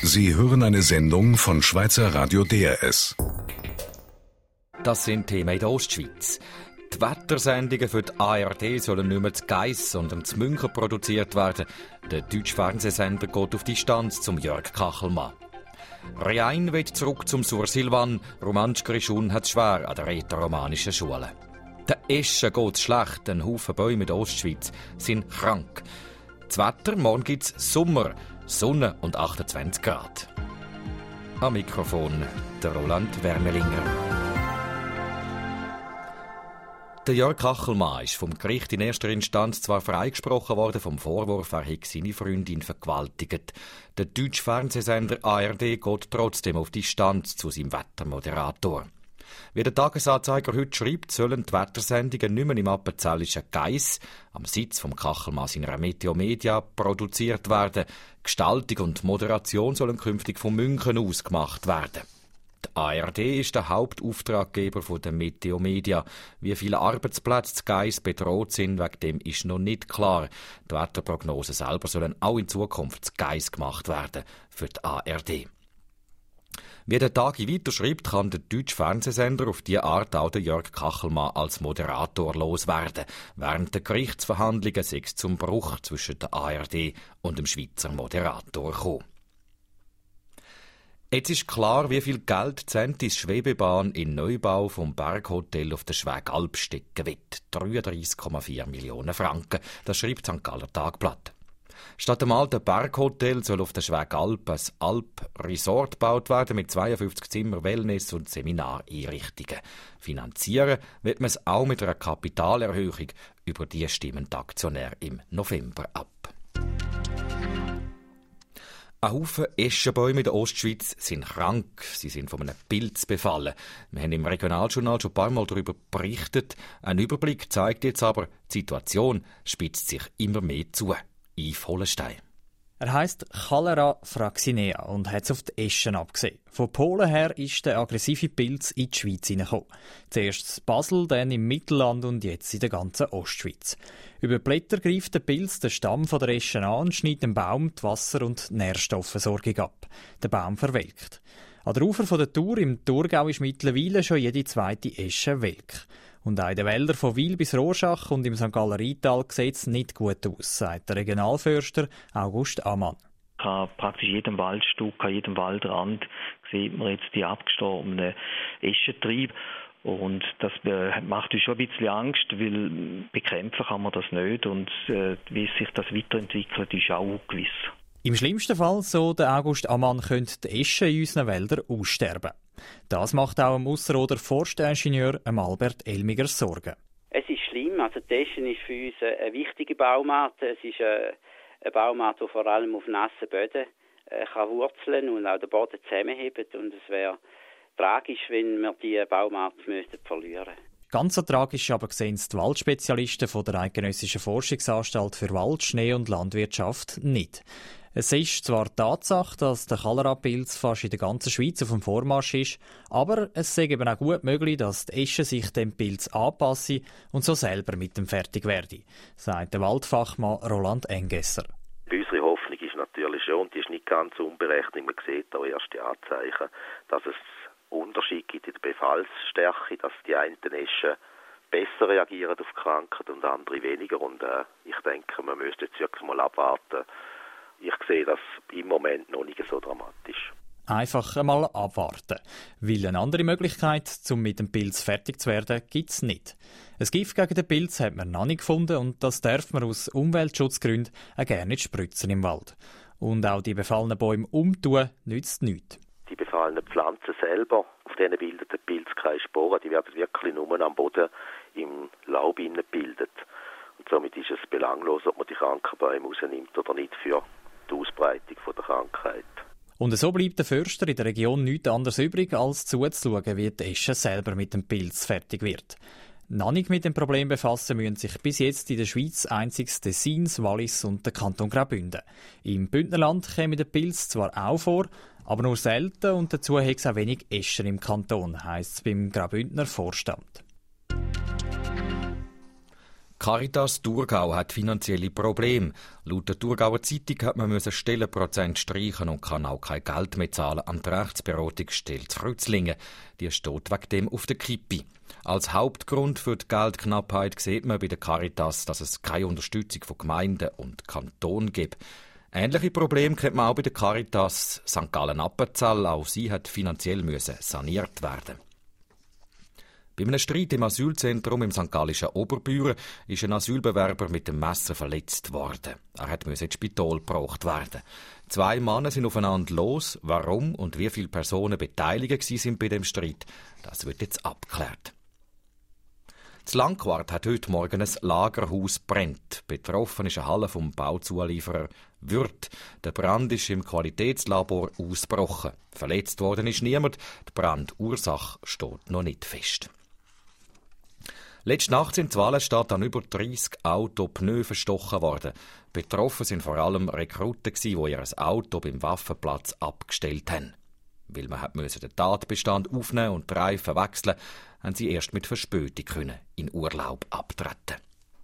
Sie hören eine Sendung von Schweizer Radio DRS. Das sind Themen in der Ostschweiz. Die Wettersendungen für die ARD sollen nicht mehr zu Geiss, sondern zu München produziert werden. Der deutsche Fernsehsender geht auf Distanz zum Jörg Kachelmann. Rein will zurück zum Sursilvan. Romansch Grischun hat es schwer an der rätoromanischen Schule. Der Eschen geht es schlecht. Ein Haufen Bäume in der Ostschweiz sind krank. Das Wetter, morgen gibt es Sommer, Sonne und 28 Grad. Am Mikrofon der Roland Wermelinger. Der Jörg Kachelmann ist vom Gericht in erster Instanz zwar freigesprochen worden vom Vorwurf, er hätte seine Freundin vergewaltigt. Der deutsche Fernsehsender ARD geht trotzdem auf Distanz zu seinem Wettermoderator. Wie der Tagesanzeiger heute schreibt, sollen die Wettersendungen nicht mehr im appenzellischen Geiss, am Sitz vom Kachelmann seiner Meteo Media, produziert werden. Gestaltung und Moderation sollen künftig von München aus gemacht werden. Die ARD ist der Hauptauftraggeber der Meteo Media. Wie viele Arbeitsplätze zu Geiss bedroht sind, wegen dem ist noch nicht klar. Die Wetterprognosen selber sollen auch in Zukunft zu Geiss gemacht werden für die ARD. Wie der Tagi weiterschreibt, kann der deutsche Fernsehsender auf diese Art auch den Jörg Kachelmann als Moderator loswerden. Während der Gerichtsverhandlungen sei es zum Bruch zwischen der ARD und dem Schweizer Moderator gekommen. Jetzt ist klar, wie viel Geld die Sentis Schwebebahn in Neubau vom Berghotel auf der Schwägalp stecken wird. 33,4 Millionen Franken, das schreibt St. Galler Tagblatt. Statt dem alten Berghotel soll auf der Schwägalp ein Alp-Resort gebaut werden mit 52 Zimmer, Wellness- und Seminareinrichtungen. Finanzieren wird man es auch mit einer Kapitalerhöhung. Über die stimmen die Aktionäre im November ab. Ein Haufen Eschenbäume in der Ostschweiz sind krank. Sie sind von einem Pilz befallen. Wir haben im Regionaljournal schon ein paar Mal darüber berichtet. Ein Überblick zeigt jetzt aber, die Situation spitzt sich immer mehr zu. Yves Hollenstein. Er heisst Cholera fraxinea und hat es auf die Eschen abgesehen. Von Polen her ist der aggressive Pilz in die Schweiz hineingekommen. Zuerst in Basel, dann im Mittelland und jetzt in der ganzen Ostschweiz. Über die Blätter greift der Pilz den Stamm der Eschen an und schneidet dem Baum die Wasser- und Nährstoffversorgung ab. Der Baum verwelkt. An der Ufer der Thur im Thurgau ist mittlerweile schon jede zweite Esche welk. Und auch in den Wäldern von Wil bis Rorschach und im St. Galler Rheintal sieht es nicht gut aus, sagt der Regionalförster August Ammann. An praktisch jedem Waldstück, an jedem Waldrand sieht man jetzt die abgestorbenen Eschentriebe. Und das macht uns schon ein bisschen Angst, weil bekämpfen kann man das nicht. Und wie sich das weiterentwickelt, ist auch ungewiss. Im schlimmsten Fall, so der August Ammann, könnte die Esche in unseren Wäldern aussterben. Das macht auch dem Ausserrhoder Forstingenieur Albert Elmiger Sorgen. Es ist schlimm. Also die Eschen ist für uns eine wichtige Baumart. Es ist eine Baumart, die vor allem auf nassen Böden kann wurzeln und auch den Boden zusammenhebt. Und es wäre tragisch, wenn wir diese Baumart verlieren müssten. Ganz so tragisch aber sehen es die Waldspezialisten von der Eidgenössischen Forschungsanstalt für Wald, Schnee und Landwirtschaft nicht. Es ist zwar die Tatsache, dass der Cholera-Pilz fast in der ganzen Schweiz auf dem Vormarsch ist, aber es ist eben auch gut möglich, dass die Esche sich dem Pilz anpassen und so selber mit dem fertig werde, sagt der Waldfachmann Roland Engesser. Unsere Hoffnung ist natürlich schon, und die ist nicht ganz unberechtigt, man sieht auch erste Anzeichen, dass es Unterschied gibt in der Befallsstärke, dass die einen Eschen besser reagieren auf die Krankheit und andere weniger. Und ich denke, man müsste jetzt wirklich mal abwarten. Ich sehe das im Moment noch nicht so dramatisch. Einfach einmal abwarten. Weil eine andere Möglichkeit, um mit dem Pilz fertig zu werden, gibt es nicht. Ein Gift gegen den Pilz hat man noch nicht gefunden und das darf man aus Umweltschutzgründen auch gerne nicht spritzen im Wald. Und auch die befallenen Bäume umtun nützt nichts. Die befallenen Pflanzen selber, auf denen bildet der Pilz keine Sporen, die werden wirklich nur am Boden im Laub gebildet. Und somit ist es belanglos, ob man die kranken Bäume rausnimmt oder nicht für die Ausbreitung der Krankheit. Und so bleibt der Förster in der Region nichts anderes übrig, als zuzuschauen, wie die Esche selber mit dem Pilz fertig wird. Noch nicht mit dem Problem befassen müssen sich bis jetzt in der Schweiz einzig Tessin, Wallis und der Kanton Graubünden. Im Bündnerland käme der Pilz zwar auch vor, aber nur selten und dazu hat es auch wenig Escher im Kanton, heisst es beim Graubündner Vorstand. Caritas Thurgau hat finanzielle Probleme. Laut der Thurgauer Zeitung hat man Stellenprozent streichen und kann auch kein Geld mehr zahlen an die Rechtsberatungsstelle zu Rützlingen. Die steht wegen dem auf der Kippe. Als Hauptgrund für die Geldknappheit sieht man bei der Caritas, dass es keine Unterstützung von Gemeinden und Kanton gibt. Ähnliche Probleme kennt man auch bei der Caritas St. Gallen-Appenzell. Auch sie hat finanziell saniert werden. Bei einem Streit im Asylzentrum im St. Gallischen Oberbüren ist ein Asylbewerber mit dem Messer verletzt worden. Er musste ins Spital gebracht werden. 2 Männer sind aufeinander los. Warum und wie viele Personen beteiligt sind bei dem Streit, das wird jetzt abgeklärt. Das Langquart hat heute Morgen ein Lagerhaus brennt. Betroffen ist eine Halle vom Bauzulieferer Würth. Der Brand ist im Qualitätslabor ausgebrochen. Verletzt worden ist niemand. Die Brandursache steht noch nicht fest. Letzte Nacht sind in Wallenstadt an über 30 Autopneu verstochen worden. Betroffen sind vor allem Rekruten, die ihr Auto beim Waffenplatz abgestellt haben. Weil man den Tatbestand aufnehmen und die Reifen wechseln, haben sie erst mit Verspätung in Urlaub abtreten.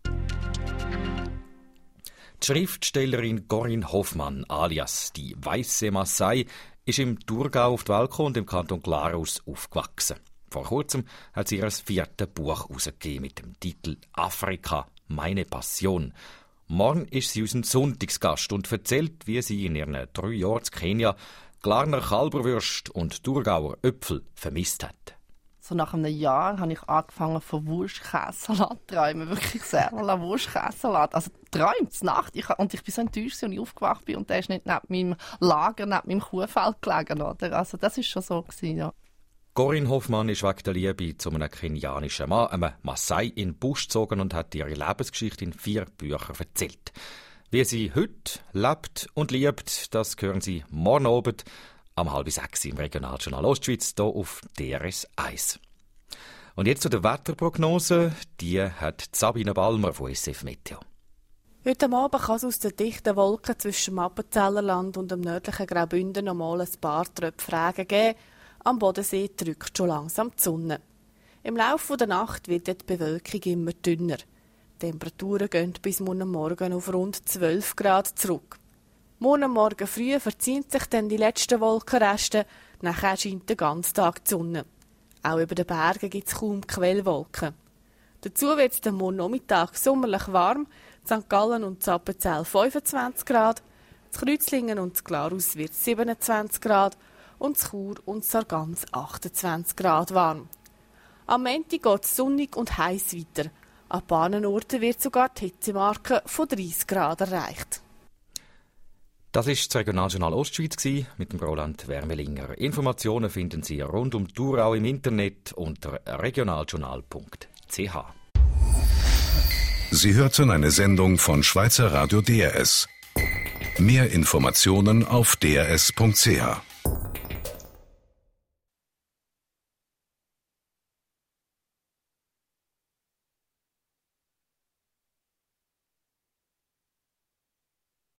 Die Schriftstellerin Corinne Hoffmann, alias die Weisse Massai, ist im Thurgau auf die Welt gekommen und im Kanton Glarus aufgewachsen. Vor kurzem hat sie ihr 4. Buch herausgegeben mit dem Titel «Afrika, meine Passion». Morgen ist sie unser Sonntagsgast und erzählt, wie sie in ihren 3 Jahren in Kenia Glarner Kalberwürst und Thurgauer Äpfel vermisst hat. So nach einem Jahr habe ich angefangen von Wurstkäsesalat zu träumen. Wirklich sehr nach Wurstkäsesalat. Also träumt Nacht. Ich bin so enttäuscht, als ich aufgewacht bin und der ist nicht neben meinem Lager, neben meinem Kuhfeld gelegen. Oder? Also das war schon so gewesen, ja. Corinne Hoffmann ist wegen der Liebe zu einem kenianischen Mann, einem Maasai, in den Busch gezogen und hat ihre Lebensgeschichte in 4 Büchern erzählt. Wie sie heute lebt und liebt, das hören Sie morgen Abend am 5:30 im Regionaljournal Ostschweiz hier auf DRS 1. Und jetzt zu der Wetterprognose. Die hat Sabine Balmer von SF Meteo. Heute Abend kann es aus den dichten Wolken zwischen dem Appenzellerland und dem nördlichen Graubünden noch mal ein paar Tröpfe Regen geben. Am Bodensee drückt schon langsam die Sonne. Im Laufe der Nacht wird die Bewölkung immer dünner. Die Temperaturen gehen bis morgen auf rund 12 Grad zurück. Morgen früh verziehen sich dann die letzten Wolkenreste, nachher scheint den ganzen Tag die Sonne. Auch über den Bergen gibt es kaum Quellwolken. Dazu wird es dann morgen Nachmittag sommerlich warm, in St. Gallen und in Appenzell 25 Grad, in Kreuzlingen und in Glarus wird es 27 Grad und in Chur und in Sargans 28 Grad warm. Am Montag geht es sonnig und heiß weiter. An ein paar Orten wird sogar die Hitzemarke von 30 Grad erreicht. Das war das Regionaljournal Ostschweiz mit dem Roland Wermelinger. Informationen finden Sie rund um Thurau im Internet unter regionaljournal.ch. Sie hörten eine Sendung von Schweizer Radio DRS. Mehr Informationen auf drs.ch.